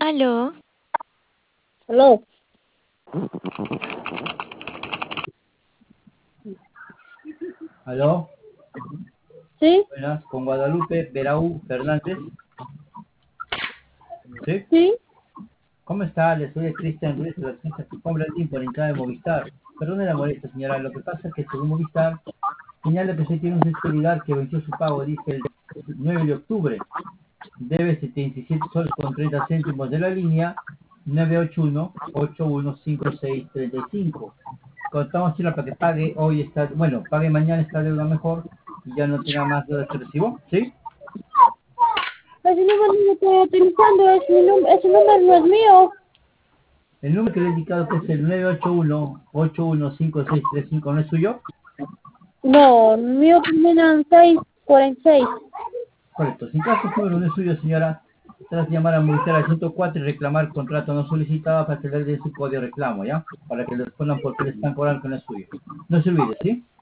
Aló, Aló, Aló, ¿sí? buenas, con Guadalupe Beraú Fernández. ¿Sí? ¿Sí? ¿Cómo está? Le soy Cristian Ruiz de la agencia Compra el Tiempo en de Movistar. Perdone la molestia, señora. Lo que pasa es que según Movistar, señala que usted tiene un celular que venció su pago, dice el 9 de octubre. Debe 77 soles con 30 céntimos de la línea 981-815635. Contamos señora para que pague hoy está, bueno, pague mañana esta deuda mejor y ya no tenga más deudas que recibo, ¿sí? Ese número no lo estoy utilizando, ese número no es mío. El número que le he indicado que es el 981-815635 no es suyo. No, mío termina en 646. Correcto. Si en caso ese número no es suyo, señora, tras llamar a Movistar al 104 y reclamar contrato no solicitado para que le den su código de reclamo, ¿ya? Para que le respondan por qué le están cobrando que no es suyo. No se olvide, ¿sí?